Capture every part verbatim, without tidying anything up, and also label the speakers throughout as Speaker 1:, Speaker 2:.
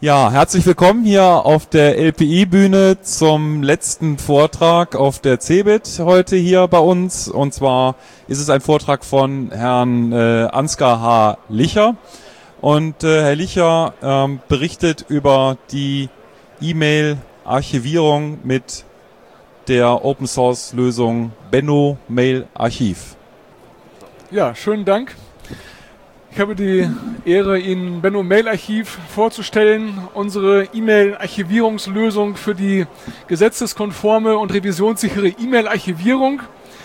Speaker 1: Ja, herzlich willkommen hier auf der L P I-Bühne zum letzten Vortrag auf der CeBIT heute hier bei uns. Und zwar ist es ein Vortrag von Herrn äh, Ansgar H. Licher. Und äh, Herr Licher ähm, berichtet über die E-Mail-Archivierung mit der Open-Source-Lösung Benno Mail Archiv.
Speaker 2: Ja, schönen Dank. Ich habe die Ehre, Ihnen Benno Mail Archiv vorzustellen, unsere E-Mail-Archivierungslösung für die gesetzeskonforme und revisionssichere E-Mail-Archivierung.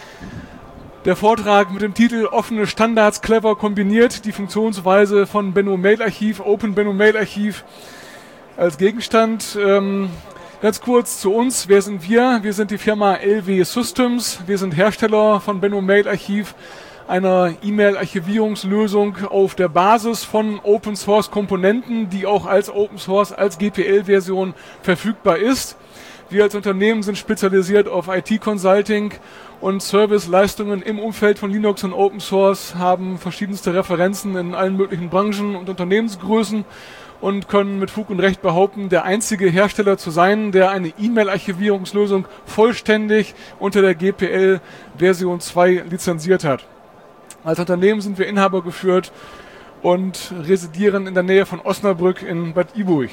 Speaker 2: Der Vortrag mit dem Titel Offene Standards clever kombiniert, die Funktionsweise von Benno Mail Archiv, Open Benno Mail Archiv als Gegenstand. Ähm, ganz kurz zu uns, wer sind wir? Wir sind die Firma L W Systems, wir sind Hersteller von Benno Mail Archiv, einer E-Mail-Archivierungslösung auf der Basis von Open-Source-Komponenten, die auch als Open-Source, als G P L-Version verfügbar ist. Wir als Unternehmen sind spezialisiert auf I T-Consulting und Serviceleistungen im Umfeld von Linux und Open-Source, haben verschiedenste Referenzen in allen möglichen Branchen und Unternehmensgrößen und können mit Fug und Recht behaupten, der einzige Hersteller zu sein, der eine E-Mail-Archivierungslösung vollständig unter der G P L-Version zwei lizenziert hat. Als Unternehmen sind wir Inhaber geführt und residieren in der Nähe von Osnabrück in Bad Iburg.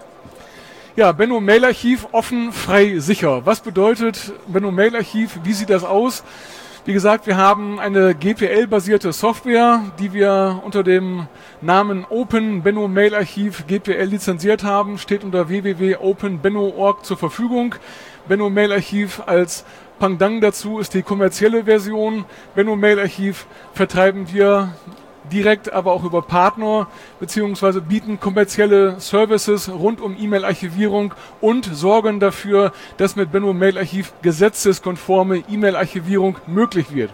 Speaker 2: Ja, Benno Mail Archiv, offen, frei, sicher. Was bedeutet Benno Mail Archiv? Wie sieht das aus? Wie gesagt, wir haben eine G P L-basierte Software, die wir unter dem Namen Open Benno Mail Archiv G P L lizenziert haben, steht unter w w w punkt open benno punkt org zur Verfügung. Benno Mail Archiv als Pendant dazu ist die kommerzielle Version. Benno Mail Archiv vertreiben wir direkt, aber auch über Partner, beziehungsweise bieten kommerzielle Services rund um E-Mail-Archivierung und sorgen dafür, dass mit Benno Mail Archiv gesetzeskonforme E-Mail-Archivierung möglich wird.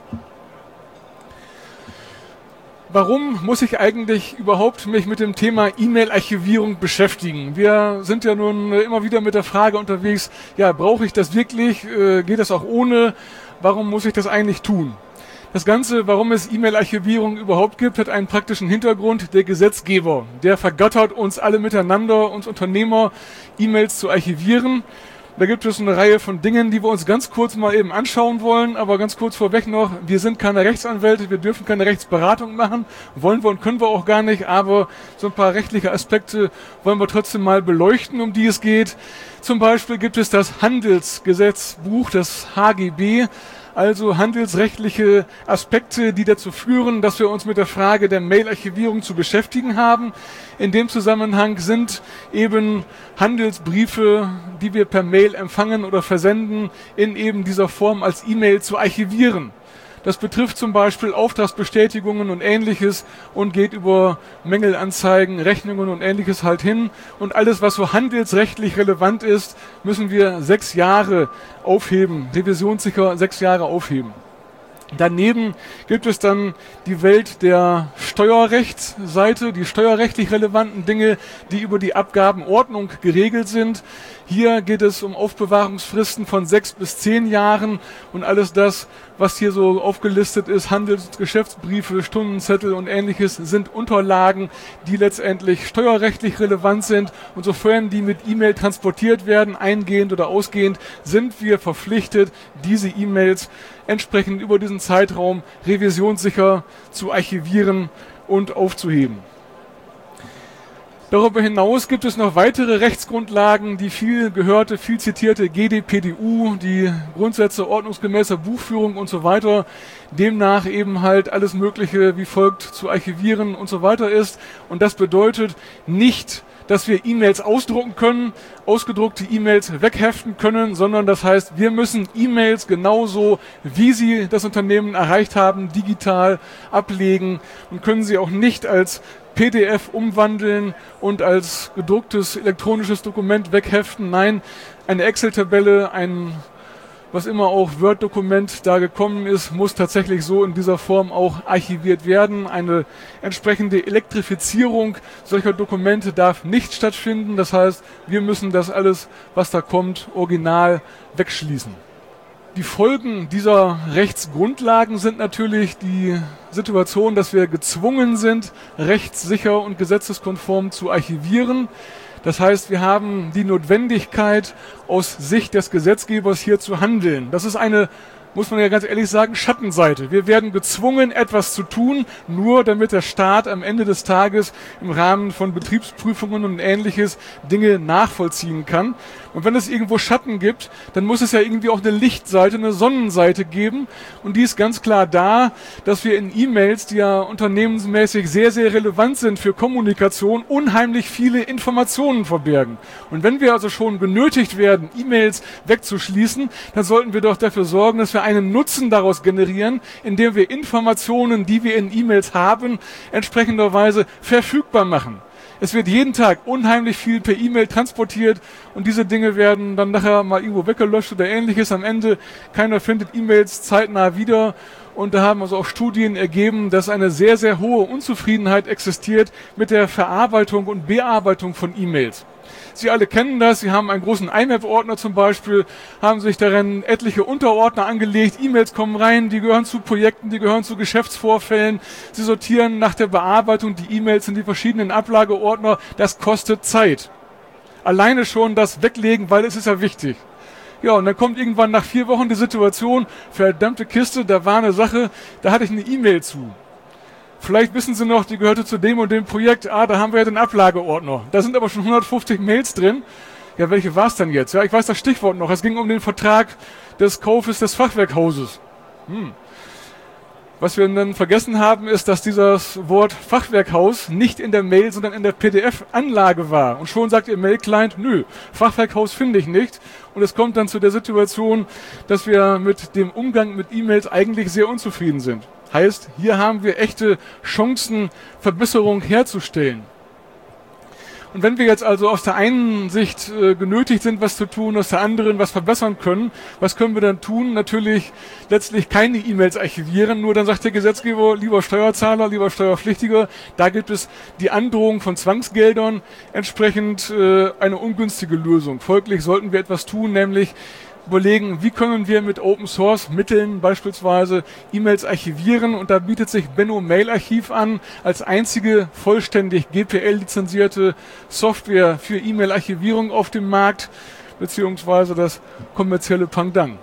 Speaker 2: Warum muss ich eigentlich überhaupt mich mit dem Thema E-Mail-Archivierung beschäftigen? Wir sind ja nun immer wieder mit der Frage unterwegs, ja, brauche ich das wirklich? Äh, geht das auch ohne? Warum muss ich das eigentlich tun? Das Ganze, warum es E-Mail-Archivierung überhaupt gibt, hat einen praktischen Hintergrund. Der Gesetzgeber, der vergattert uns alle miteinander, uns Unternehmer, E-Mails zu archivieren. Da gibt es eine Reihe von Dingen, die wir uns ganz kurz mal eben anschauen wollen, aber ganz kurz vorweg noch, wir sind keine Rechtsanwälte, wir dürfen keine Rechtsberatung machen, wollen wir und können wir auch gar nicht, aber so ein paar rechtliche Aspekte wollen wir trotzdem mal beleuchten, um die es geht. Zum Beispiel gibt es das Handelsgesetzbuch, das H G B, also handelsrechtliche Aspekte, die dazu führen, dass wir uns mit der Frage der Mail-Archivierung zu beschäftigen haben. In dem Zusammenhang sind eben Handelsbriefe, die wir per Mail empfangen oder versenden, in eben dieser Form als E-Mail zu archivieren. Das betrifft zum Beispiel Auftragsbestätigungen und Ähnliches und geht über Mängelanzeigen, Rechnungen und Ähnliches halt hin. Und alles, was so handelsrechtlich relevant ist, müssen wir sechs Jahre aufheben, revisionssicher sechs Jahre aufheben. Daneben gibt es dann die Welt der Steuerrechtsseite, die steuerrechtlich relevanten Dinge, die über die Abgabenordnung geregelt sind. Hier geht es um Aufbewahrungsfristen von sechs bis zehn Jahren und alles das, was hier so aufgelistet ist, Handels- und Geschäftsbriefe, Stundenzettel und Ähnliches, sind Unterlagen, die letztendlich steuerrechtlich relevant sind. Und sofern die mit E-Mail transportiert werden, eingehend oder ausgehend, sind wir verpflichtet, diese E-Mails entsprechend über diesen Zeitraum revisionssicher zu archivieren und aufzuheben. Darüber hinaus gibt es noch weitere Rechtsgrundlagen, die viel gehörte, viel zitierte G D P D U, die Grundsätze ordnungsgemäßer Buchführung und so weiter, demnach eben halt alles Mögliche wie folgt zu archivieren und so weiter ist. Und das bedeutet nicht, dass wir E-Mails ausdrucken können, ausgedruckte E-Mails wegheften können, sondern das heißt, wir müssen E-Mails genauso, wie sie das Unternehmen erreicht haben, digital ablegen und können sie auch nicht als P D F umwandeln und als gedrucktes elektronisches Dokument wegheften. Nein, eine Excel-Tabelle, ein was immer auch Word-Dokument da gekommen ist, muss tatsächlich so in dieser Form auch archiviert werden. Eine entsprechende Elektrifizierung solcher Dokumente darf nicht stattfinden. Das heißt, wir müssen das alles, was da kommt, original wegschließen. Die Folgen dieser Rechtsgrundlagen sind natürlich die Situation, dass wir gezwungen sind, rechtssicher und gesetzeskonform zu archivieren. Das heißt, wir haben die Notwendigkeit, aus Sicht des Gesetzgebers hier zu handeln. Das ist eine, muss man ja ganz ehrlich sagen, Schattenseite. Wir werden gezwungen, etwas zu tun, nur damit der Staat am Ende des Tages im Rahmen von Betriebsprüfungen und Ähnliches Dinge nachvollziehen kann. Und wenn es irgendwo Schatten gibt, dann muss es ja irgendwie auch eine Lichtseite, eine Sonnenseite geben. Und die ist ganz klar da, dass wir in E-Mails, die ja unternehmensmäßig sehr, sehr relevant sind für Kommunikation, unheimlich viele Informationen verbergen. Und wenn wir also schon genötigt werden, E-Mails wegzuschließen, dann sollten wir doch dafür sorgen, dass wir einen Nutzen daraus generieren, indem wir Informationen, die wir in E-Mails haben, entsprechenderweise verfügbar machen. Es wird jeden Tag unheimlich viel per E-Mail transportiert und diese Dinge werden dann nachher mal irgendwo weggelöscht oder Ähnliches. Am Ende, keiner findet E-Mails zeitnah wieder. Und da haben also auch Studien ergeben, dass eine sehr, sehr hohe Unzufriedenheit existiert mit der Verarbeitung und Bearbeitung von E-Mails. Sie alle kennen das, Sie haben einen großen I M A P-Ordner zum Beispiel, haben sich darin etliche Unterordner angelegt, E-Mails kommen rein, die gehören zu Projekten, die gehören zu Geschäftsvorfällen. Sie sortieren nach der Bearbeitung die E-Mails in die verschiedenen Ablageordner, das kostet Zeit. Alleine schon das Weglegen, weil es ist ja wichtig. Ja, und dann kommt irgendwann nach vier Wochen die Situation, verdammte Kiste, da war eine Sache, da hatte ich eine E-Mail zu. Vielleicht wissen Sie noch, die gehörte zu dem und dem Projekt, ah, da haben wir ja den Ablageordner. Da sind aber schon hundertfünfzig Mails drin. Ja, welche war es denn jetzt? Ja, ich weiß das Stichwort noch. Es ging um den Vertrag des Kaufes des Fachwerkhauses. Hm. Was wir dann vergessen haben, ist, dass dieses Wort Fachwerkhaus nicht in der Mail, sondern in der P D F-Anlage war. Und schon sagt Ihr Mail-Client, nö, Fachwerkhaus finde ich nicht. Und es kommt dann zu der Situation, dass wir mit dem Umgang mit E-Mails eigentlich sehr unzufrieden sind. Heißt, hier haben wir echte Chancen, Verbesserung herzustellen. Und wenn wir jetzt also aus der einen Sicht äh, genötigt sind, was zu tun, aus der anderen was verbessern können, was können wir dann tun? Natürlich letztlich keine E-Mails archivieren, nur dann sagt der Gesetzgeber, lieber Steuerzahler, lieber Steuerpflichtiger, da gibt es die Androhung von Zwangsgeldern, entsprechend äh, eine ungünstige Lösung. Folglich sollten wir etwas tun, nämlich überlegen, wie können wir mit Open-Source-Mitteln beispielsweise E-Mails archivieren, und da bietet sich Benno Mail Archiv an, als einzige vollständig G P L-lizenzierte Software für E-Mail-Archivierung auf dem Markt, beziehungsweise das kommerzielle Pendant.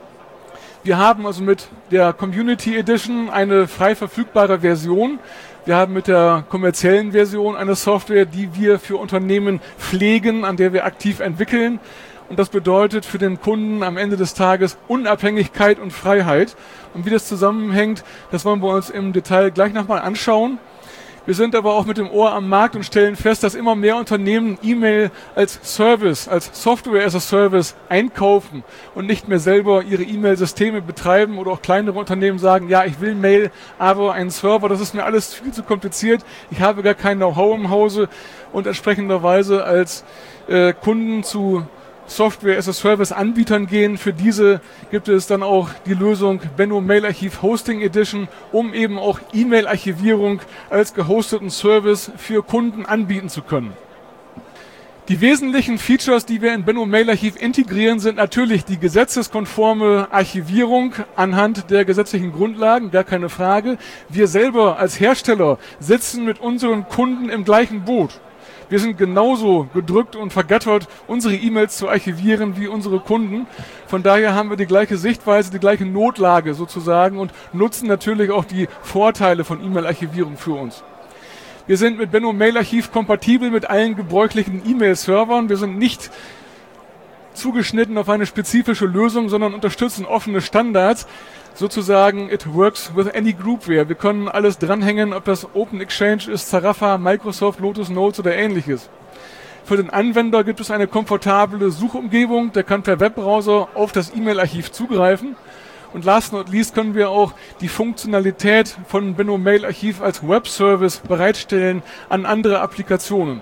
Speaker 2: Wir haben also mit der Community Edition eine frei verfügbare Version. Wir haben mit der kommerziellen Version eine Software, die wir für Unternehmen pflegen, an der wir aktiv entwickeln. Und das bedeutet für den Kunden am Ende des Tages Unabhängigkeit und Freiheit. Und wie das zusammenhängt, das wollen wir uns im Detail gleich nochmal anschauen. Wir sind aber auch mit dem Ohr am Markt und stellen fest, dass immer mehr Unternehmen E-Mail als Service, als Software as a Service einkaufen und nicht mehr selber ihre E-Mail-Systeme betreiben, oder auch kleinere Unternehmen sagen, ja, ich will Mail, aber einen Server, das ist mir alles viel zu kompliziert, ich habe gar kein Know-how im Hause, und entsprechenderweise als äh, Kunden zu Software as a Service Anbietern gehen. Für diese gibt es dann auch die Lösung Benno Mail Archiv Hosting Edition, um eben auch E-Mail-Archivierung als gehosteten Service für Kunden anbieten zu können. Die wesentlichen Features, die wir in Benno Mail Archiv integrieren, sind natürlich die gesetzeskonforme Archivierung anhand der gesetzlichen Grundlagen, gar keine Frage. Wir selber als Hersteller sitzen mit unseren Kunden im gleichen Boot. Wir sind genauso gedrückt und vergattert, unsere E-Mails zu archivieren wie unsere Kunden. Von daher haben wir die gleiche Sichtweise, die gleiche Notlage sozusagen, und nutzen natürlich auch die Vorteile von E-Mail-Archivierung für uns. Wir sind mit Benno Mail Archiv kompatibel mit allen gebräuchlichen E-Mail-Servern. Wir sind nicht zugeschnitten auf eine spezifische Lösung, sondern unterstützen offene Standards. Sozusagen, it works with any groupware. Wir können alles dranhängen, ob das Open Exchange ist, Zarafa, Microsoft, Lotus Notes oder ähnliches. Für den Anwender gibt es eine komfortable Suchumgebung, der kann per Webbrowser auf das E-Mail-Archiv zugreifen. Und last not least können wir auch die Funktionalität von Benno Mail Archiv als Webservice bereitstellen an andere Applikationen.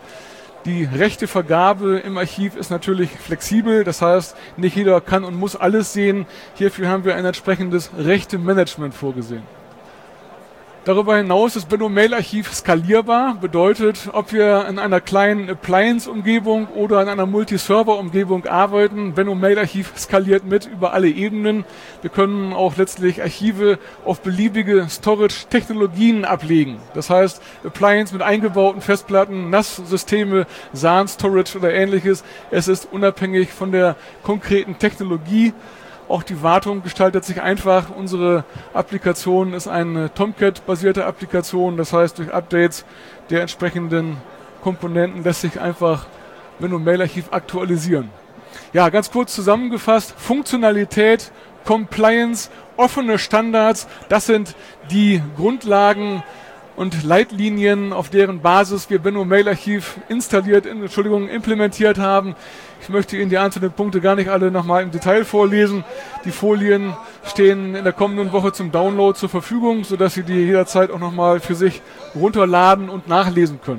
Speaker 2: Die Rechtevergabe im Archiv ist natürlich flexibel, das heißt, nicht jeder kann und muss alles sehen. Hierfür haben wir ein entsprechendes Rechtemanagement vorgesehen. Darüber hinaus ist Benno Mail Archiv skalierbar, bedeutet, ob wir in einer kleinen Appliance-Umgebung oder in einer Multi-Server-Umgebung arbeiten, Benno Mail Archiv skaliert mit über alle Ebenen. Wir können auch letztlich Archive auf beliebige Storage-Technologien ablegen. Das heißt, Appliance mit eingebauten Festplatten, N A S-Systeme, S A N-Storage oder ähnliches. Es ist unabhängig von der konkreten Technologie. Auch die Wartung gestaltet sich einfach. Unsere Applikation ist eine Tomcat-basierte Applikation. Das heißt, durch Updates der entsprechenden Komponenten lässt sich einfach Benno Mail Archiv aktualisieren. Ja, ganz kurz zusammengefasst. Funktionalität, Compliance, offene Standards, das sind die Grundlagen und Leitlinien, auf deren Basis wir Benno Mail Archiv installiert, in, Entschuldigung, implementiert haben. Ich möchte Ihnen die einzelnen Punkte gar nicht alle nochmal im Detail vorlesen. Die Folien stehen in der kommenden Woche zum Download zur Verfügung, sodass Sie die jederzeit auch nochmal für sich runterladen und nachlesen können.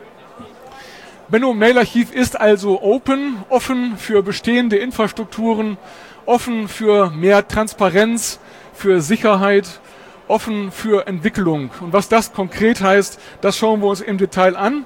Speaker 2: Benno Mail Archiv ist also open, offen für bestehende Infrastrukturen, offen für mehr Transparenz, für Sicherheit, offen für Entwicklung. Und was das konkret heißt, das schauen wir uns im Detail an.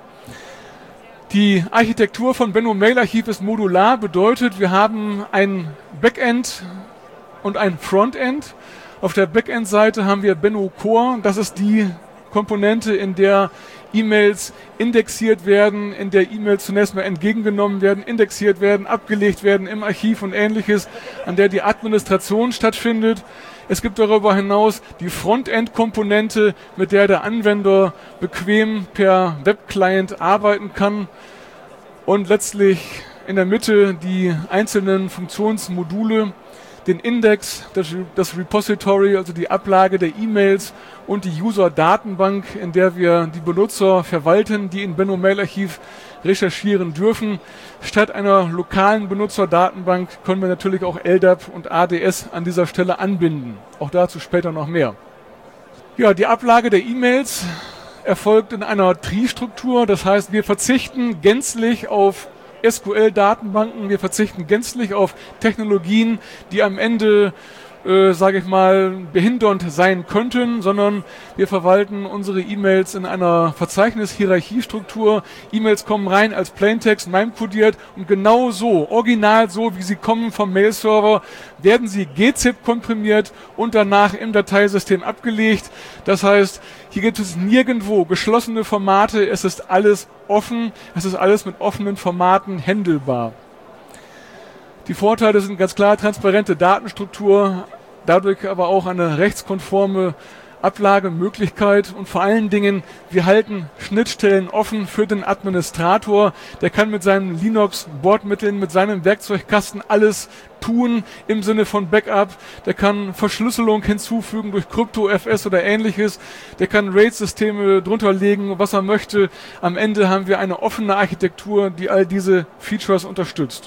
Speaker 2: Die Architektur von Benno Mail Archiv ist modular, bedeutet, wir haben ein Backend und ein Frontend. Auf der Backend-Seite haben wir Benno Core, das ist die Komponente, in der E-Mails indexiert werden, in der E-Mails zunächst mal entgegengenommen werden, indexiert werden, abgelegt werden im Archiv und ähnliches, an der die Administration stattfindet. Es gibt darüber hinaus die Frontend-Komponente, mit der der Anwender bequem per Webclient arbeiten kann. Und letztlich in der Mitte die einzelnen Funktionsmodule, den Index, das, das Repository, also die Ablage der E-Mails und die User-Datenbank, in der wir die Benutzer verwalten, die in Benno Mail Archiv recherchieren dürfen. Statt einer lokalen Benutzerdatenbank können wir natürlich auch L D A P und A D S an dieser Stelle anbinden. Auch dazu später noch mehr. Ja, die Ablage der E-Mails erfolgt in einer Tree-Struktur. Das heißt, wir verzichten gänzlich auf S Q L-Datenbanken, wir verzichten gänzlich auf Technologien, die am Ende, äh, sage ich mal, behindernd sein könnten, sondern wir verwalten unsere E-Mails in einer Verzeichnis-Hierarchiestruktur. E-Mails kommen rein als Plaintext, MIME-codiert und genau so, original so, wie sie kommen vom Mail-Server, werden sie G zip komprimiert und danach im Dateisystem abgelegt. Das heißt, hier gibt es nirgendwo geschlossene Formate, es ist alles offen, es ist alles mit offenen Formaten handelbar. Die Vorteile sind ganz klar: transparente Datenstruktur, dadurch aber auch eine rechtskonforme Ablagemöglichkeit und vor allen Dingen, wir halten Schnittstellen offen für den Administrator. Der kann mit seinen Linux-Bordmitteln, mit seinem Werkzeugkasten alles tun im Sinne von Backup. Der kann Verschlüsselung hinzufügen durch Krypto, F S oder ähnliches. Der kann RAID-Systeme drunter legen, was er möchte. Am Ende haben wir eine offene Architektur, die all diese Features unterstützt.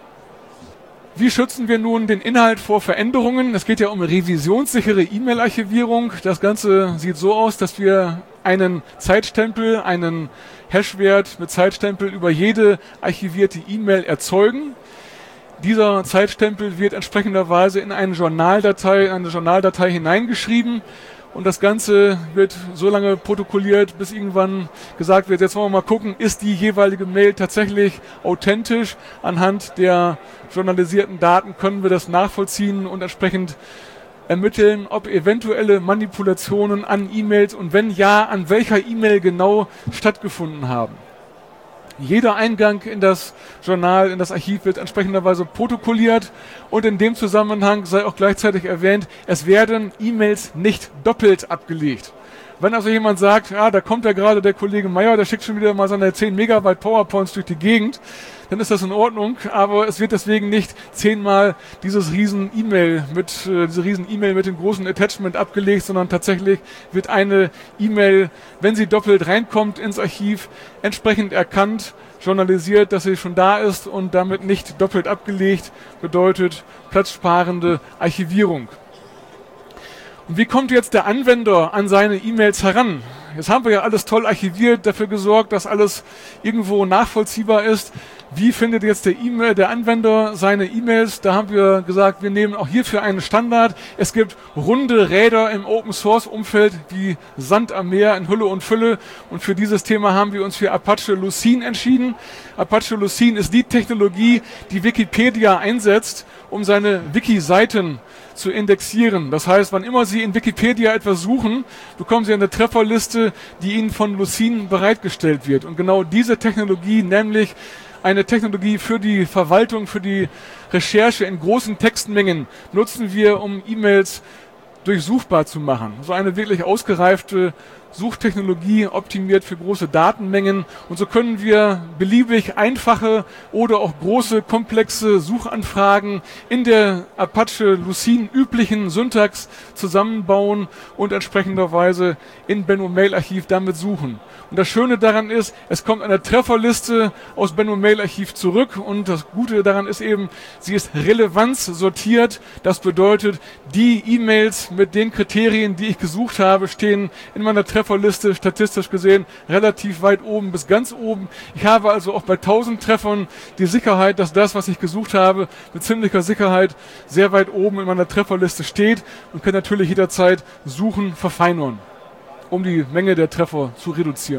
Speaker 2: Wie schützen wir nun den Inhalt vor Veränderungen? Es geht ja um revisionssichere E-Mail-Archivierung. Das Ganze sieht so aus, dass wir einen Zeitstempel, einen Hashwert mit Zeitstempel über jede archivierte E-Mail erzeugen. Dieser Zeitstempel wird entsprechenderweise in eine Journaldatei, eine Journaldatei hineingeschrieben. Und das Ganze wird so lange protokolliert, bis irgendwann gesagt wird, jetzt wollen wir mal gucken, ist die jeweilige Mail tatsächlich authentisch? Anhand der journalisierten Daten können wir das nachvollziehen und entsprechend ermitteln, ob eventuelle Manipulationen an E-Mails und wenn ja, an welcher E-Mail genau stattgefunden haben. Jeder Eingang in das Journal, in das Archiv wird entsprechenderweise protokolliert und in dem Zusammenhang sei auch gleichzeitig erwähnt, es werden E-Mails nicht doppelt abgelegt. Wenn also jemand sagt, ja, da kommt ja gerade der Kollege Meier, der schickt schon wieder mal seine zehn Megabyte PowerPoints durch die Gegend, dann ist das in Ordnung, aber es wird deswegen nicht zehnmal dieses riesen E-Mail mit, äh, diese riesen E-Mail mit dem großen Attachment abgelegt, sondern tatsächlich wird eine E-Mail, wenn sie doppelt reinkommt ins Archiv, entsprechend erkannt, journalisiert, dass sie schon da ist und damit nicht doppelt abgelegt, bedeutet platzsparende Archivierung. Und wie kommt jetzt der Anwender an seine E-Mails heran? Jetzt haben wir ja alles toll archiviert, dafür gesorgt, dass alles irgendwo nachvollziehbar ist. Wie findet jetzt der E-Mail, der Anwender seine E-Mails? Da haben wir gesagt, wir nehmen auch hierfür einen Standard. Es gibt runde Räder im Open-Source-Umfeld wie Sand am Meer in Hülle und Fülle. Und für dieses Thema haben wir uns für Apache Lucene entschieden. Apache Lucene ist die Technologie, die Wikipedia einsetzt, um seine Wiki-Seiten zu indexieren. Das heißt, wann immer Sie in Wikipedia etwas suchen, bekommen Sie eine Trefferliste, die Ihnen von Lucene bereitgestellt wird. Und genau diese Technologie, nämlich eine Technologie für die Verwaltung, für die Recherche in großen Textmengen, nutzen wir, um E-Mails durchsuchbar zu machen. So eine wirklich ausgereifte Suchtechnologie, optimiert für große Datenmengen. Und so können wir beliebig einfache oder auch große, komplexe Suchanfragen in der Apache Lucene üblichen Syntax zusammenbauen und entsprechenderweise in Benno Mail Archiv damit suchen. Und das Schöne daran ist, es kommt eine Trefferliste aus Benno Mail Archiv zurück und das Gute daran ist eben, sie ist relevanzsortiert. Das bedeutet, die E-Mails mit den Kriterien, die ich gesucht habe, stehen in meiner Trefferliste statistisch gesehen relativ weit oben bis ganz oben. Ich habe also auch bei tausend Treffern die Sicherheit, dass das, was ich gesucht habe, mit ziemlicher Sicherheit sehr weit oben in meiner Trefferliste steht und kann natürlich jederzeit suchen, verfeinern, um die Menge der Treffer zu reduzieren.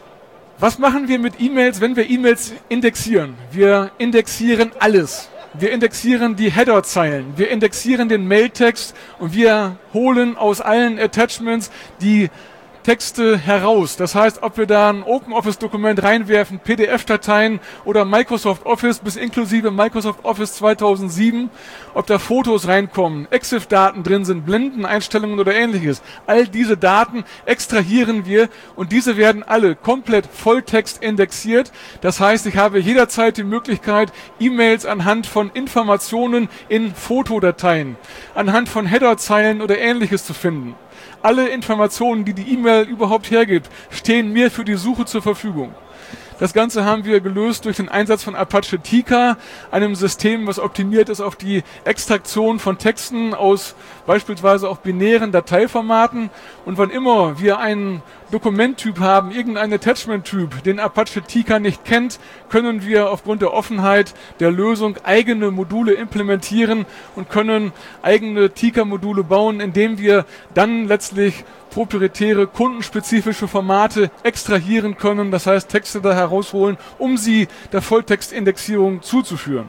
Speaker 2: Was machen wir mit E-Mails, wenn wir E-Mails indexieren? Wir indexieren alles. Wir indexieren die Header-Zeilen, wir indexieren den Mailtext und wir holen aus allen Attachments die Texte heraus. Das heißt, ob wir da ein OpenOffice-Dokument reinwerfen, P D F-Dateien oder Microsoft Office bis inklusive Microsoft Office zweitausendsieben, ob da Fotos reinkommen, EXIF-Daten drin sind, Blendeneinstellungen oder ähnliches. All diese Daten extrahieren wir und diese werden alle komplett Volltext indexiert. Das heißt, ich habe jederzeit die Möglichkeit, E-Mails anhand von Informationen in Fotodateien, anhand von Header-Zeilen oder ähnliches zu finden. Alle Informationen, die die E-Mail überhaupt hergibt, stehen mir für die Suche zur Verfügung. Das Ganze haben wir gelöst durch den Einsatz von Apache Tika, einem System, was optimiert ist auf die Extraktion von Texten aus beispielsweise auch binären Dateiformaten. Und wann immer wir einen Dokumenttyp haben, irgendeinen Attachment-Typ, den Apache Tika nicht kennt, können wir aufgrund der Offenheit der Lösung eigene Module implementieren und können eigene Tika-Module bauen, indem wir dann letztlich proprietäre, kundenspezifische Formate extrahieren können, das heißt Texte da herausholen, um sie der Volltextindexierung zuzuführen.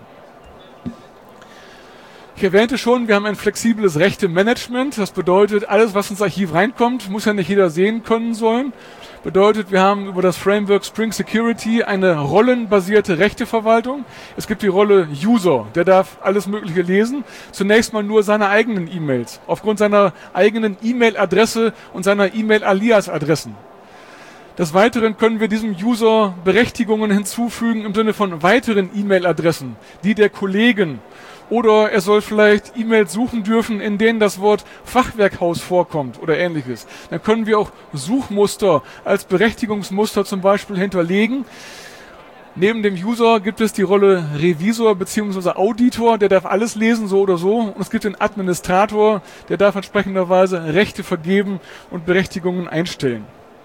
Speaker 2: Ich erwähnte schon, wir haben ein flexibles Rechte-Management. Das bedeutet, alles, was ins Archiv reinkommt, muss ja nicht jeder sehen können sollen. Bedeutet, wir haben über das Framework Spring Security eine rollenbasierte Rechteverwaltung. Es gibt die Rolle User, der darf alles Mögliche lesen. Zunächst mal nur seine eigenen E-Mails, aufgrund seiner eigenen E-Mail-Adresse und seiner E-Mail-Alias-Adressen. Des Weiteren können wir diesem User Berechtigungen hinzufügen im Sinne von weiteren E-Mail-Adressen, die der Kollegen. Oder er soll vielleicht E-Mails suchen dürfen, in denen das Wort Fachwerkhaus vorkommt oder ähnliches. Dann können wir auch Suchmuster als Berechtigungsmuster zum Beispiel hinterlegen. Neben dem User gibt es die Rolle Revisor bzw. Auditor, der darf alles lesen, so oder so. Und es gibt den Administrator, der darf entsprechenderweise Rechte vergeben und Berechtigungen einstellen.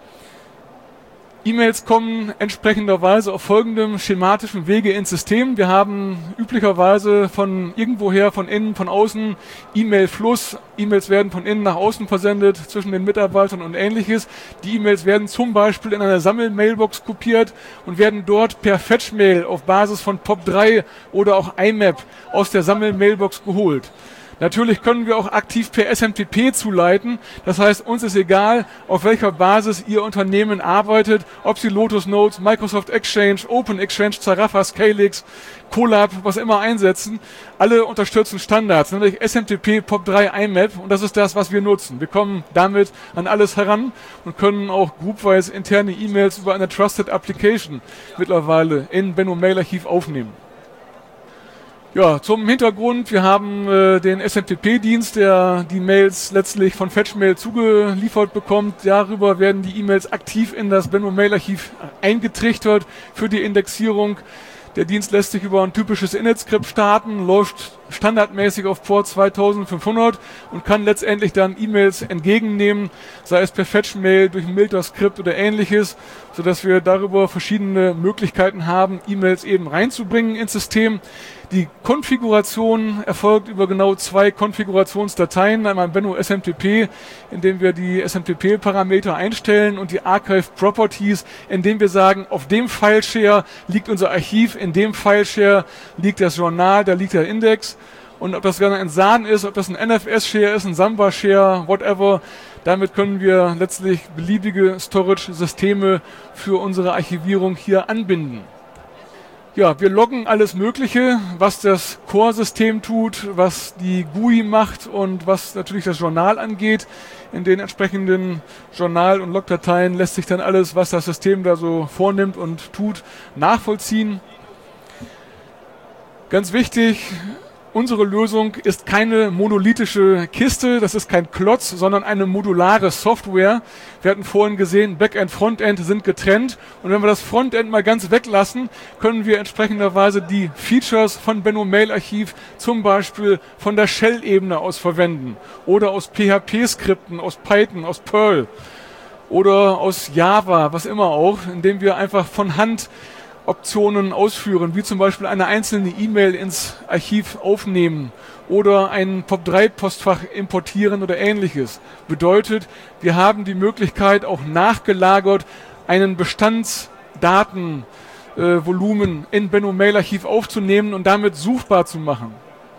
Speaker 2: E-Mails kommen entsprechenderweise auf folgendem schematischen Wege ins System. Wir haben üblicherweise von irgendwoher, von innen, von außen E-Mail-Fluss. E-Mails werden von innen nach außen versendet, zwischen den Mitarbeitern und ähnliches. Die E-Mails werden zum Beispiel in einer Sammel-Mailbox kopiert und werden dort per Fetch-Mail auf Basis von P O P drei oder auch I M A P aus der Sammel-Mailbox geholt. Natürlich können wir auch aktiv per S M T P zuleiten. Das heißt, uns ist egal, auf welcher Basis Ihr Unternehmen arbeitet, ob Sie Lotus Notes, Microsoft Exchange, Open Exchange, Zarafa, Scalix, Colab, was immer einsetzen. Alle unterstützen Standards, nämlich S M T P, P O P drei, I M A P und das ist das, was wir nutzen. Wir kommen damit an alles heran und können auch groupwise interne E-Mails über eine Trusted Application mittlerweile in Benno Mail Archiv aufnehmen. Ja, zum Hintergrund, wir haben äh, den S M T P-Dienst, der die Mails letztlich von Fetchmail zugeliefert bekommt. Darüber werden die E-Mails aktiv in das Benno Mail Archiv eingetrichtert für die Indexierung. Der Dienst lässt sich über ein typisches Init-Skript starten, läuft standardmäßig auf Port zweitausendfünfhundert und kann letztendlich dann E-Mails entgegennehmen, sei es per Fetch-Mail, durch ein Milter-Skript oder ähnliches, sodass wir darüber verschiedene Möglichkeiten haben, E-Mails eben reinzubringen ins System. Die Konfiguration erfolgt über genau zwei Konfigurationsdateien, einmal Benno S M T P, in dem wir die S M T P-Parameter einstellen, und die Archive Properties, in dem wir sagen, auf dem Fileshare liegt unser Archiv, in dem Fileshare liegt das Journal, da liegt der Index. Und ob das gerne ein S A N ist, ob das ein N F S-Share ist, ein Samba-Share, whatever, damit können wir letztlich beliebige Storage-Systeme für unsere Archivierung hier anbinden. Ja, wir loggen alles Mögliche, was das Core-System tut, was die G U I macht und was natürlich das Journal angeht. In den entsprechenden Journal- und Logdateien lässt sich dann alles, was das System da so vornimmt und tut, nachvollziehen. Ganz wichtig, unsere Lösung ist keine monolithische Kiste, das ist kein Klotz, sondern eine modulare Software. Wir hatten vorhin gesehen, Backend, Frontend sind getrennt, und wenn wir das Frontend mal ganz weglassen, können wir entsprechenderweise die Features von Benno Mail Archiv zum Beispiel von der Shell-Ebene aus verwenden oder aus P H P-Skripten, aus Python, aus Perl oder aus Java, was immer auch, indem wir einfach von Hand Optionen ausführen, wie zum Beispiel eine einzelne E-Mail ins Archiv aufnehmen oder ein P O P drei Postfach importieren oder ähnliches. Bedeutet, wir haben die Möglichkeit, auch nachgelagert einen Bestandsdatenvolumen äh, in Benno Mail Archiv aufzunehmen und damit suchbar zu machen.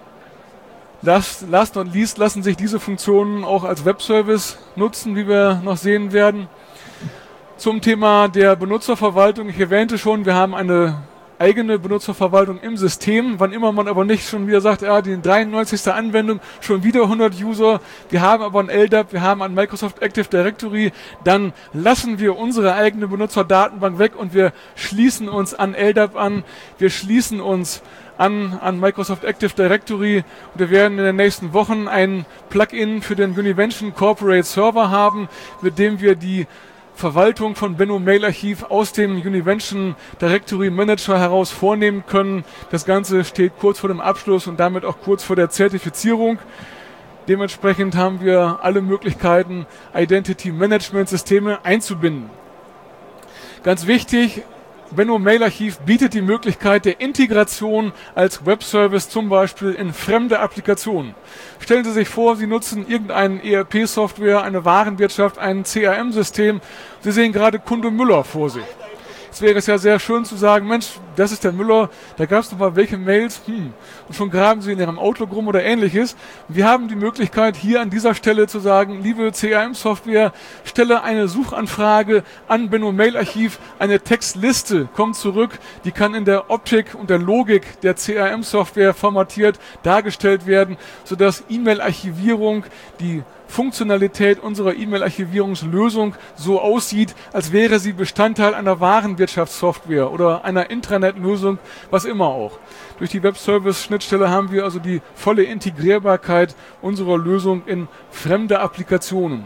Speaker 2: Last, last not least lassen sich diese Funktionen auch als Webservice nutzen, wie wir noch sehen werden. Zum Thema der Benutzerverwaltung, ich erwähnte schon, wir haben eine eigene Benutzerverwaltung im System. Wann immer man aber nicht schon wieder sagt, ja, die dreiundneunzigste Anwendung, schon wieder hundert User, wir haben aber ein L D A P, wir haben ein Microsoft Active Directory, dann lassen wir unsere eigene Benutzerdatenbank weg und wir schließen uns an L D A P an, wir schließen uns an, an Microsoft Active Directory, und wir werden in den nächsten Wochen ein Plugin für den Univention Corporate Server haben, mit dem wir die Verwaltung von Benno Mail Archiv aus dem Univention Directory Manager heraus vornehmen können. Das Ganze steht kurz vor dem Abschluss und damit auch kurz vor der Zertifizierung. Dementsprechend haben wir alle Möglichkeiten, Identity Management Systeme einzubinden. Ganz wichtig, Benno Mail Archiv bietet die Möglichkeit der Integration als Webservice, zum Beispiel in fremde Applikationen. Stellen Sie sich vor, Sie nutzen irgendeine E R P-Software, eine Warenwirtschaft, ein C R M-System. Sie sehen gerade Kunde Müller vor sich. Jetzt wäre es ja sehr schön zu sagen, Mensch, das ist der Müller, da gab es noch mal welche Mails, hm, und schon graben Sie in Ihrem Outlook rum oder ähnliches. Wir haben die Möglichkeit, hier an dieser Stelle zu sagen, liebe C R M-Software, stelle eine Suchanfrage an Benno Mail Archiv, eine Textliste kommt zurück, die kann in der Optik und der Logik der C R M-Software formatiert dargestellt werden, sodass E-Mail-Archivierung, die Funktionalität unserer E-Mail-Archivierungslösung so aussieht, als wäre sie Bestandteil einer Warenwirtschaftssoftware oder einer Intranet-Lösung, was immer auch. Durch die Web-Service-Schnittstelle haben wir also die volle Integrierbarkeit unserer Lösung in fremde Applikationen.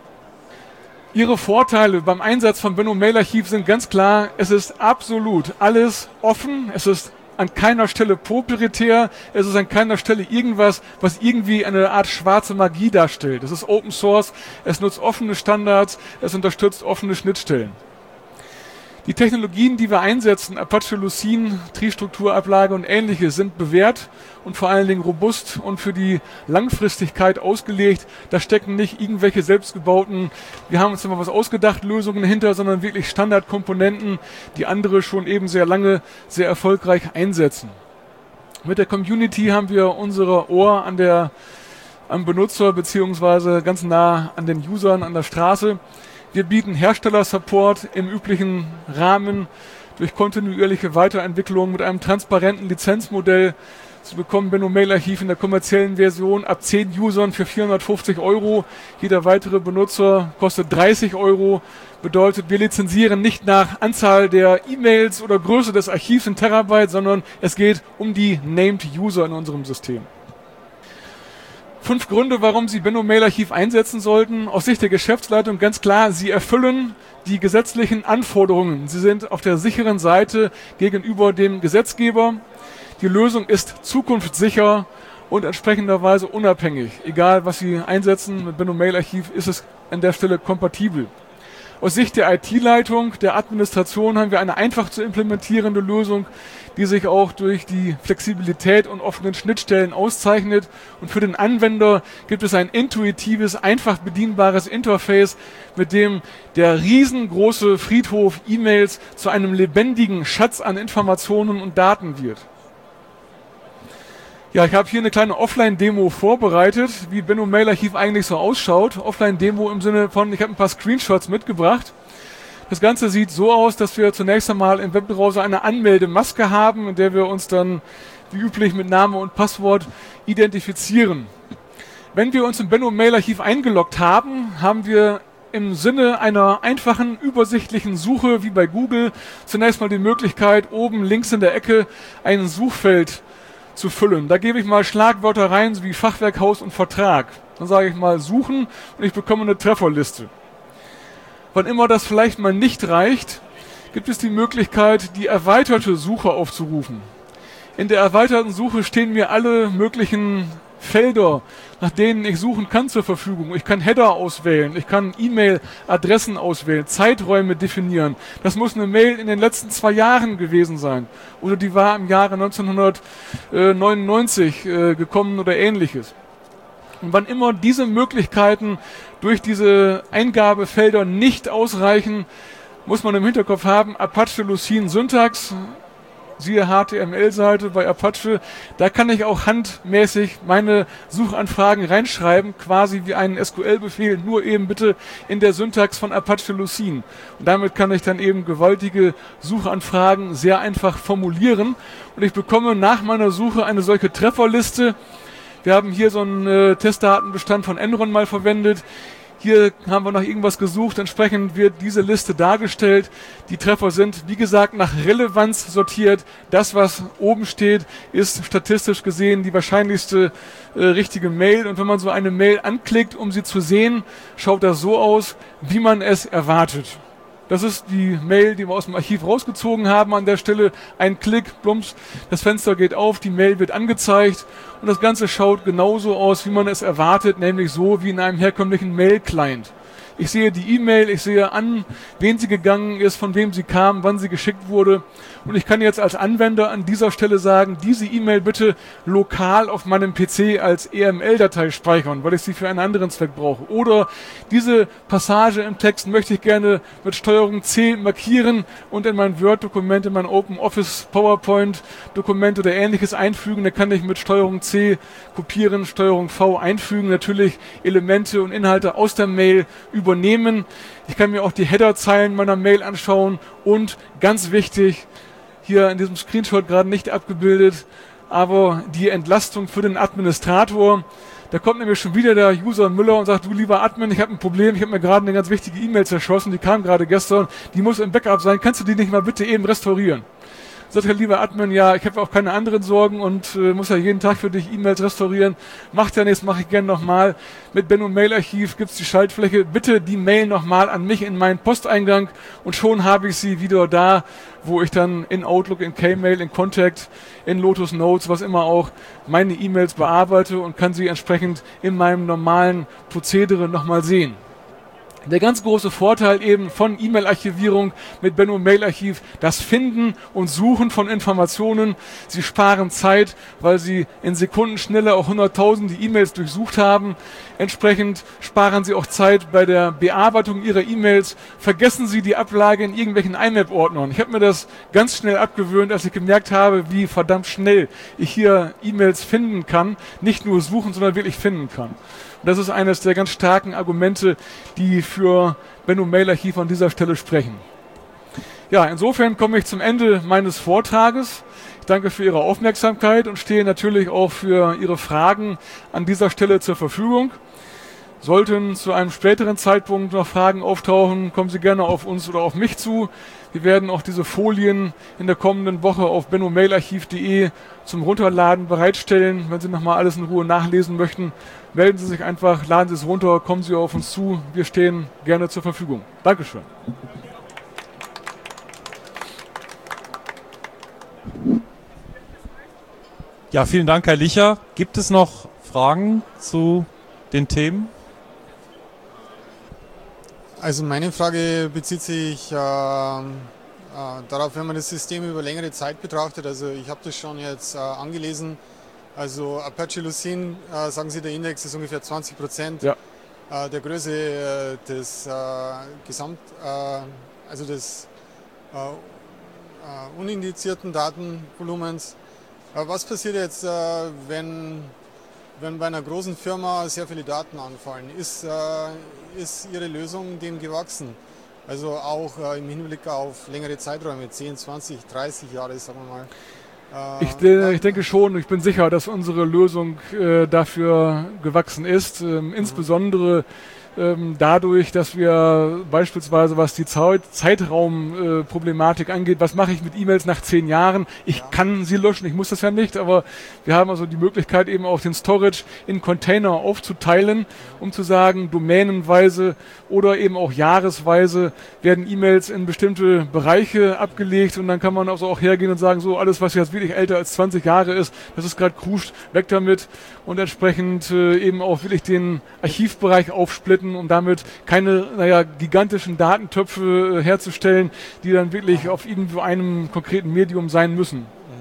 Speaker 2: Ihre Vorteile beim Einsatz von Benno Mail Archiv sind ganz klar, es ist absolut alles offen, es ist an keiner Stelle proprietär, es ist an keiner Stelle irgendwas, was irgendwie eine Art schwarze Magie darstellt. Es ist Open Source, es nutzt offene Standards, es unterstützt offene Schnittstellen. Die Technologien, die wir einsetzen, Apache Lucene, Tri-Strukturablage und ähnliches, sind bewährt und vor allen Dingen robust und für die Langfristigkeit ausgelegt. Da stecken nicht irgendwelche selbstgebauten, wir haben uns immer was ausgedacht, Lösungen hinter, sondern wirklich Standardkomponenten, die andere schon eben sehr lange, sehr erfolgreich einsetzen. Mit der Community haben wir unsere Ohr an der, am Benutzer beziehungsweise ganz nah an den Usern an der Straße. Wir bieten Herstellersupport im üblichen Rahmen durch kontinuierliche Weiterentwicklung mit einem transparenten Lizenzmodell. Sie bekommen Benno Mail Archiv in der kommerziellen Version ab zehn Usern für vierhundertfünfzig Euro. Jeder weitere Benutzer kostet dreißig Euro. Bedeutet, wir lizenzieren nicht nach Anzahl der E-Mails oder Größe des Archivs in Terabyte, sondern es geht um die Named User in unserem System. Fünf Gründe, warum Sie Benno Mail Archiv einsetzen sollten. Aus Sicht der Geschäftsleitung ganz klar, Sie erfüllen die gesetzlichen Anforderungen. Sie sind auf der sicheren Seite gegenüber dem Gesetzgeber. Die Lösung ist zukunftssicher und entsprechenderweise unabhängig. Egal, was Sie einsetzen, mit Benno Mail Archiv ist es an der Stelle kompatibel. Aus Sicht der I T-Leitung, der Administration haben wir eine einfach zu implementierende Lösung, die sich auch durch die Flexibilität und offenen Schnittstellen auszeichnet. Und für den Anwender gibt es ein intuitives, einfach bedienbares Interface, mit dem der riesengroße Friedhof E-Mails zu einem lebendigen Schatz an Informationen und Daten wird. Ja, ich habe hier eine kleine Offline-Demo vorbereitet, wie Benno Mail Archiv eigentlich so ausschaut. Offline-Demo im Sinne von, ich habe ein paar Screenshots mitgebracht. Das Ganze sieht so aus, dass wir zunächst einmal im Webbrowser eine Anmeldemaske haben, in der wir uns dann wie üblich mit Name und Passwort identifizieren. Wenn wir uns im Benno Mail Archiv eingeloggt haben, haben wir im Sinne einer einfachen, übersichtlichen Suche wie bei Google zunächst mal die Möglichkeit, oben links in der Ecke ein Suchfeld zu füllen. Da gebe ich mal Schlagwörter rein, wie Fachwerk, Haus und Vertrag. Dann sage ich mal suchen und ich bekomme eine Trefferliste. Wann immer das vielleicht mal nicht reicht, gibt es die Möglichkeit, die erweiterte Suche aufzurufen. In der erweiterten Suche stehen mir alle möglichen Felder, nach denen ich suchen kann, zur Verfügung. Ich kann Header auswählen, ich kann E-Mail-Adressen auswählen, Zeiträume definieren. Das muss eine Mail in den letzten zwei Jahren gewesen sein. Oder die war im Jahre neunzehnhundertneunundneunzig äh, gekommen oder ähnliches. Und wann immer diese Möglichkeiten durch diese Eingabefelder nicht ausreichen, muss man im Hinterkopf haben, Apache Lucene Syntax, siehe H T M L-Seite bei Apache, da kann ich auch handmäßig meine Suchanfragen reinschreiben, quasi wie einen S Q L-Befehl, nur eben bitte in der Syntax von Apache Lucene. Und damit kann ich dann eben gewaltige Suchanfragen sehr einfach formulieren und ich bekomme nach meiner Suche eine solche Trefferliste. Wir haben hier so einen äh, Testdatenbestand von Enron mal verwendet. Hier haben wir nach irgendwas gesucht, entsprechend wird diese Liste dargestellt. Die Treffer sind, wie gesagt, nach Relevanz sortiert. Das, was oben steht, ist statistisch gesehen die wahrscheinlichste äh, richtige Mail. Und wenn man so eine Mail anklickt, um sie zu sehen, schaut das so aus, wie man es erwartet. Das ist die Mail, die wir aus dem Archiv rausgezogen haben an der Stelle. Ein Klick, plumps, das Fenster geht auf, die Mail wird angezeigt und das Ganze schaut genauso aus, wie man es erwartet, nämlich so wie in einem herkömmlichen Mail-Client. Ich sehe die E-Mail, ich sehe an, wen sie gegangen ist, von wem sie kam, wann sie geschickt wurde. Und ich kann jetzt als Anwender an dieser Stelle sagen, diese E-Mail bitte lokal auf meinem P C als E M L-Datei speichern, weil ich sie für einen anderen Zweck brauche. Oder diese Passage im Text möchte ich gerne mit Steuerung C markieren und in mein Word-Dokument, in mein Open Office PowerPoint-Dokument oder ähnliches einfügen. Da kann ich mit Steuerung C kopieren, Steuerung V einfügen, natürlich Elemente und Inhalte aus der Mail über übernehmen. Ich kann mir auch die Header-Zeilen meiner Mail anschauen und ganz wichtig, hier in diesem Screenshot gerade nicht abgebildet, aber die Entlastung für den Administrator. Da kommt nämlich schon wieder der User Müller und sagt, du lieber Admin, ich habe ein Problem, ich habe mir gerade eine ganz wichtige E-Mail zerschossen, die kam gerade gestern, die muss im Backup sein, kannst du die nicht mal bitte eben restaurieren? Sagt der liebe Admin, ja, ich habe auch keine anderen Sorgen und äh, muss ja jeden Tag für dich E-Mails restaurieren. Macht ja nichts, mache ich gerne nochmal. Mit Benno Mail Archiv gibt es die Schaltfläche, bitte die Mail nochmal an mich in meinen Posteingang und schon habe ich sie wieder da, wo ich dann in Outlook, in K-Mail, in Contact, in Lotus Notes, was immer auch, meine E-Mails bearbeite und kann sie entsprechend in meinem normalen Prozedere nochmal sehen. Der ganz große Vorteil eben von E-Mail-Archivierung mit Benno Mail Archiv, das Finden und Suchen von Informationen. Sie sparen Zeit, weil Sie in Sekundenschnelle auch hunderttausende E-Mails durchsucht haben. Entsprechend sparen Sie auch Zeit bei der Bearbeitung Ihrer E-Mails. Vergessen Sie die Ablage in irgendwelchen I M A P-Ordnern. Ich habe mir das ganz schnell abgewöhnt, als ich gemerkt habe, wie verdammt schnell ich hier E-Mails finden kann. Nicht nur suchen, sondern wirklich finden kann. Und das ist eines der ganz starken Argumente, die für Benno Mail Archiv an dieser Stelle sprechen. Ja, insofern komme ich zum Ende meines Vortrages. Ich danke für Ihre Aufmerksamkeit und stehe natürlich auch für Ihre Fragen an dieser Stelle zur Verfügung. Sollten zu einem späteren Zeitpunkt noch Fragen auftauchen, kommen Sie gerne auf uns oder auf mich zu. Wir werden auch diese Folien in der kommenden Woche auf benno mail archiv punkt de zum Runterladen bereitstellen. Wenn Sie nochmal alles in Ruhe nachlesen möchten, melden Sie sich einfach, laden Sie es runter, kommen Sie auf uns zu. Wir stehen gerne zur Verfügung. Dankeschön.
Speaker 1: Ja, vielen Dank, Herr Licher. Gibt es noch Fragen zu den Themen?
Speaker 3: Also meine Frage bezieht sich äh, äh, darauf, wenn man das System über längere Zeit betrachtet. Also ich habe das schon jetzt äh, angelesen. Also Apache Lucene, äh, sagen Sie, der Index ist ungefähr zwanzig Prozent
Speaker 2: Ja.
Speaker 3: äh, der Größe äh, des äh, Gesamt, äh, also des äh, äh, unindizierten Datenvolumens. Äh, was passiert jetzt, äh, wenn, wenn bei einer großen Firma sehr viele Daten anfallen? Ist, äh, ist Ihre Lösung dem gewachsen? Also auch äh, im Hinblick auf längere Zeiträume, zehn, zwanzig, dreißig Jahre, sagen wir mal.
Speaker 2: Ich, äh, ich denke schon, ich bin sicher, dass unsere Lösung äh, dafür gewachsen ist. Ähm, insbesondere ähm, dadurch, dass wir beispielsweise, was die Zeit, Zeitraumproblematik äh, angeht, was mache ich mit E-Mails nach zehn Jahren? Ich ja. kann sie löschen, ich muss das ja nicht, aber wir haben also die Möglichkeit, eben auch den Storage in Container aufzuteilen, um zu sagen, domänenweise oder eben auch jahresweise werden E-Mails in bestimmte Bereiche abgelegt und dann kann man also auch hergehen und sagen, so alles, was jetzt wirklich älter als zwanzig Jahre ist, das ist gerade kruscht, weg damit und entsprechend äh, eben auch wirklich den Archivbereich aufsplitten, um damit keine, naja, gigantischen Datentöpfe äh, herzustellen, die dann wirklich auf irgendwo einem konkreten Medium sein müssen.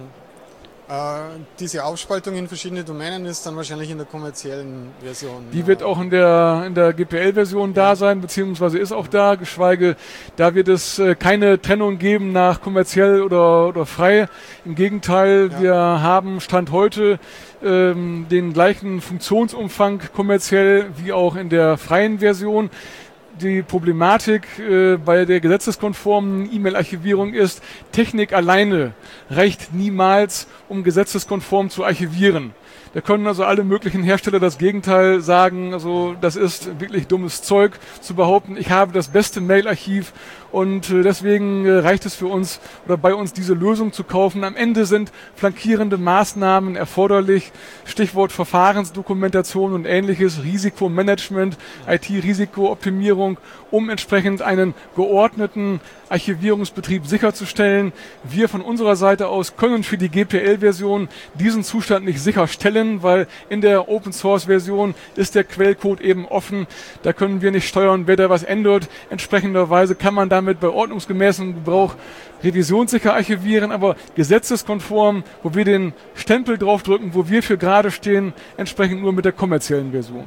Speaker 3: Äh, diese Aufspaltung in verschiedene Domänen ist dann wahrscheinlich in der kommerziellen Version.
Speaker 2: Die wird auch in der, in der G P L-Version ja. da sein, beziehungsweise ist auch da, geschweige, da wird es äh, keine Trennung geben nach kommerziell oder, oder frei. Im Gegenteil, ja. wir haben Stand heute ähm, den gleichen Funktionsumfang kommerziell wie auch in der freien Version. Die Problematik äh, bei der gesetzeskonformen E-Mail-Archivierung ist, Technik alleine reicht niemals, um gesetzeskonform zu archivieren. Da können also alle möglichen Hersteller das Gegenteil sagen, also das ist wirklich dummes Zeug zu behaupten, ich habe das beste Mail-Archiv und äh, deswegen äh, reicht es für uns oder bei uns diese Lösung zu kaufen. Am Ende sind flankierende Maßnahmen erforderlich, Stichwort Verfahrensdokumentation und ähnliches, Risikomanagement, I T-Risikooptimierung, um entsprechend einen geordneten Archivierungsbetrieb sicherzustellen. Wir von unserer Seite aus können für die G P L-Version diesen Zustand nicht sicherstellen, weil in der Open-Source-Version ist der Quellcode eben offen. Da können wir nicht steuern, wer da was ändert. Entsprechenderweise kann man damit bei ordnungsgemäßem Gebrauch revisionssicher archivieren, aber gesetzeskonform, wo wir den Stempel draufdrücken, wo wir für gerade stehen, entsprechend nur mit der kommerziellen Version.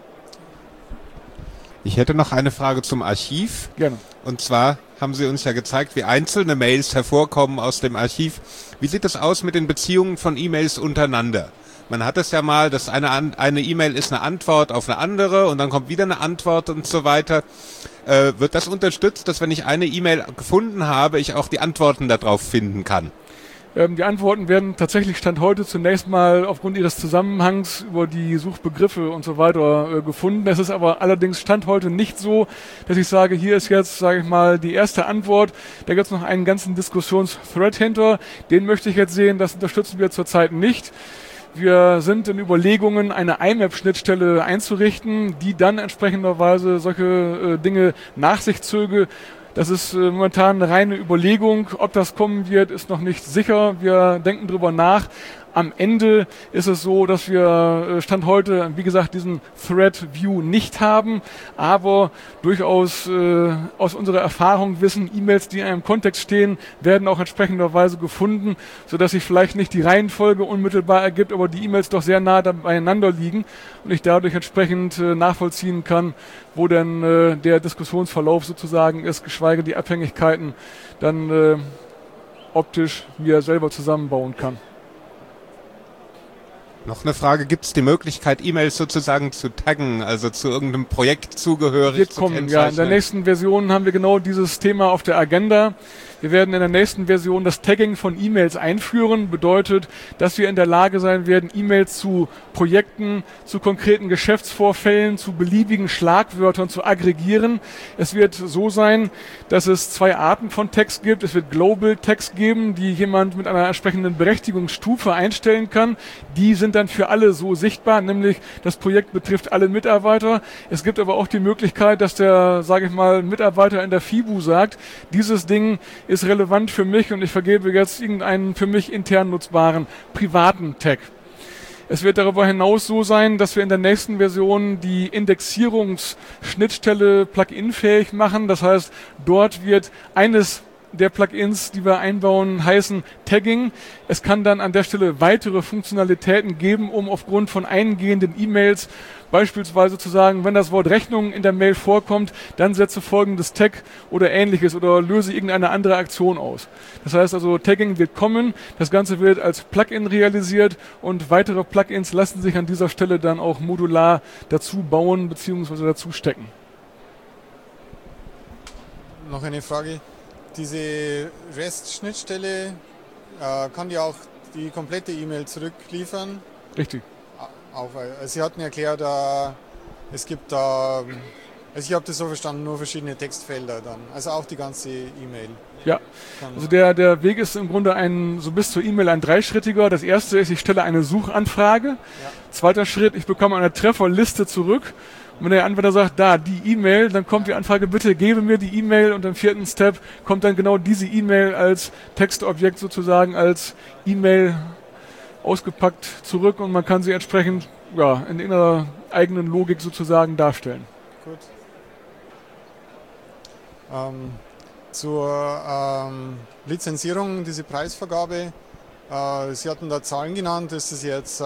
Speaker 4: Ich hätte noch eine Frage zum Archiv.
Speaker 2: Gerne.
Speaker 4: Und zwar haben Sie uns ja gezeigt, wie einzelne Mails hervorkommen aus dem Archiv. Wie sieht es aus mit den Beziehungen von E-Mails untereinander? Man hat es ja mal, dass eine eine E-Mail ist eine Antwort auf eine andere und dann kommt wieder eine Antwort und so weiter. Äh, wird das unterstützt, dass wenn ich eine E-Mail gefunden habe, ich auch die Antworten darauf finden kann?
Speaker 2: Ähm, die Antworten werden tatsächlich Stand heute zunächst mal aufgrund ihres Zusammenhangs über die Suchbegriffe und so weiter äh, gefunden. Es ist aber allerdings Stand heute nicht so, dass ich sage, hier ist jetzt, sage ich mal, die erste Antwort. Da gibt es noch einen ganzen Diskussionsthread hinter. Den möchte ich jetzt sehen, das unterstützen wir zurzeit nicht. Wir sind in Überlegungen, eine I M A P-Schnittstelle einzurichten, die dann entsprechenderweise solche äh, Dinge nach sich zöge. Das ist äh, momentan eine reine Überlegung. Ob das kommen wird, ist noch nicht sicher. Wir denken drüber nach. Am Ende ist es so, dass wir äh, Stand heute, wie gesagt, diesen Thread View nicht haben, aber durchaus äh, aus unserer Erfahrung wissen, E-Mails, die in einem Kontext stehen, werden auch entsprechenderweise gefunden, sodass sich vielleicht nicht die Reihenfolge unmittelbar ergibt, aber die E-Mails doch sehr nah beieinander liegen und ich dadurch entsprechend äh, nachvollziehen kann, wo denn äh, der Diskussionsverlauf sozusagen ist, geschweige die Abhängigkeiten dann äh, optisch mir selber zusammenbauen kann.
Speaker 4: Noch eine Frage, gibt es die Möglichkeit, E-Mails sozusagen zu taggen, also zu irgendeinem Projekt zugehörig
Speaker 2: Wird
Speaker 4: zu
Speaker 2: kommen, ja. In der nächsten Version haben wir genau dieses Thema auf der Agenda. Wir werden in der nächsten Version das Tagging von E-Mails einführen. Bedeutet, dass wir in der Lage sein werden, E-Mails zu Projekten, zu konkreten Geschäftsvorfällen, zu beliebigen Schlagwörtern zu aggregieren. Es wird so sein, dass es zwei Arten von Text gibt. Es wird Global Text geben, die jemand mit einer entsprechenden Berechtigungsstufe einstellen kann. Die sind dann für alle so sichtbar, nämlich das Projekt betrifft alle Mitarbeiter. Es gibt aber auch die Möglichkeit, dass der, sage ich mal, Mitarbeiter in der F I B U sagt, dieses Ding ist relevant für mich und ich vergebe jetzt irgendeinen für mich intern nutzbaren privaten Tag. Es wird darüber hinaus so sein, dass wir in der nächsten Version die Indexierungsschnittstelle Plugin-fähig machen. Das heißt, dort wird eines der Plugins, die wir einbauen, heißen Tagging. Es kann dann an der Stelle weitere Funktionalitäten geben, um aufgrund von eingehenden E-Mails beispielsweise zu sagen, wenn das Wort Rechnung in der Mail vorkommt, dann setze folgendes Tag oder ähnliches oder löse irgendeine andere Aktion aus. Das heißt also, Tagging wird kommen, das Ganze wird als Plugin realisiert und weitere Plugins lassen sich an dieser Stelle dann auch modular dazu bauen bzw. dazu stecken.
Speaker 3: Noch eine Frage. Diese REST-Schnittstelle äh, kann die auch die komplette E-Mail zurückliefern?
Speaker 2: Richtig.
Speaker 3: Auch, also Sie hatten erklärt, äh, es gibt da, also ich habe das so verstanden, nur verschiedene Textfelder dann, also auch die ganze E-Mail.
Speaker 2: Ja, also der, der Weg ist im Grunde ein, so bis zur E-Mail ein dreischrittiger. Das erste ist, ich stelle eine Suchanfrage. Ja. Zweiter Schritt, ich bekomme eine Trefferliste zurück. Und wenn der Anwender sagt, da, die E-Mail, dann kommt die Anfrage, bitte gebe mir die E-Mail und im vierten Step kommt dann genau diese E-Mail als Textobjekt sozusagen, als E-Mail ausgepackt zurück und man kann sie entsprechend ja, in ihrer eigenen Logik sozusagen darstellen.
Speaker 3: Gut. Ähm, zur ähm, Lizenzierung, diese Preisvergabe, äh, Sie hatten da Zahlen genannt, ist das jetzt äh,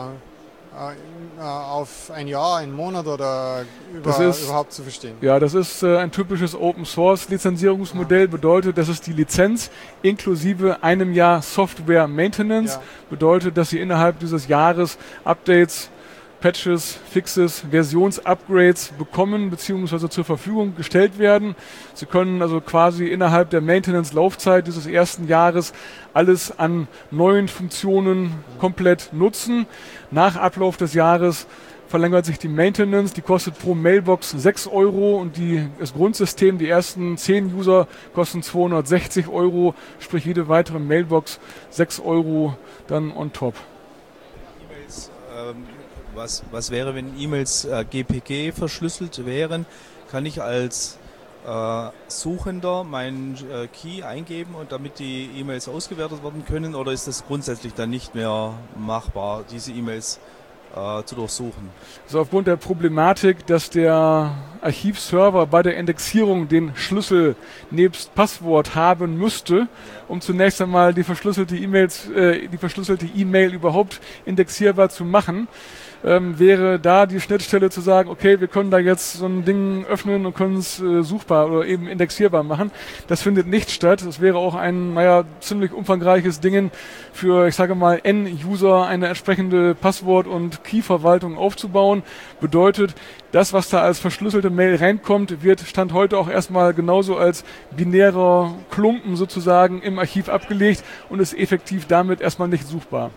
Speaker 3: auf ein Jahr, einen Monat oder über,
Speaker 2: das ist,
Speaker 3: überhaupt zu verstehen?
Speaker 2: Ja, das ist äh, ein typisches Open-Source-Lizenzierungsmodell. Ja. Bedeutet, das ist die Lizenz inklusive einem Jahr Software-Maintenance. Ja. Bedeutet, dass Sie innerhalb dieses Jahres Updates, Patches, Fixes, Versionsupgrades bekommen bzw. zur Verfügung gestellt werden. Sie können also quasi innerhalb der Maintenance-Laufzeit dieses ersten Jahres alles an neuen Funktionen komplett nutzen. Nach Ablauf des Jahres verlängert sich die Maintenance, die kostet pro Mailbox sechs Euro und die, das Grundsystem, die ersten zehn User kosten zweihundertsechzig Euro, sprich jede weitere Mailbox sechs Euro dann on top.
Speaker 5: E-Mails, ähm Was, was wäre, wenn E-Mails äh, G P G verschlüsselt wären? Kann ich als äh, Suchender meinen äh, Key eingeben und damit die E-Mails ausgewertet werden können? Oder ist das grundsätzlich dann nicht mehr machbar, diese E-Mails äh, zu durchsuchen?
Speaker 2: Also aufgrund der Problematik, dass der Archivserver bei der Indexierung den Schlüssel nebst Passwort haben müsste, um zunächst einmal die verschlüsselte E-Mails, äh, die verschlüsselte E-Mail überhaupt indexierbar zu machen, Ähm, wäre da die Schnittstelle zu sagen, okay, wir können da jetzt so ein Ding öffnen und können es äh, suchbar oder eben indexierbar machen. Das findet nicht statt. Das wäre auch ein, naja, ziemlich umfangreiches Ding für, ich sage mal, N-User eine entsprechende Passwort- und Key-Verwaltung aufzubauen. Bedeutet, das, was da als verschlüsselte Mail reinkommt, wird Stand heute auch erstmal genauso als binärer Klumpen sozusagen im Archiv abgelegt und ist effektiv damit erstmal nicht suchbar.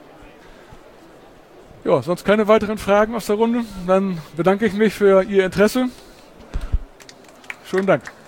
Speaker 2: Ja, sonst keine weiteren Fragen aus der Runde. Dann bedanke ich mich für Ihr Interesse. Schönen Dank.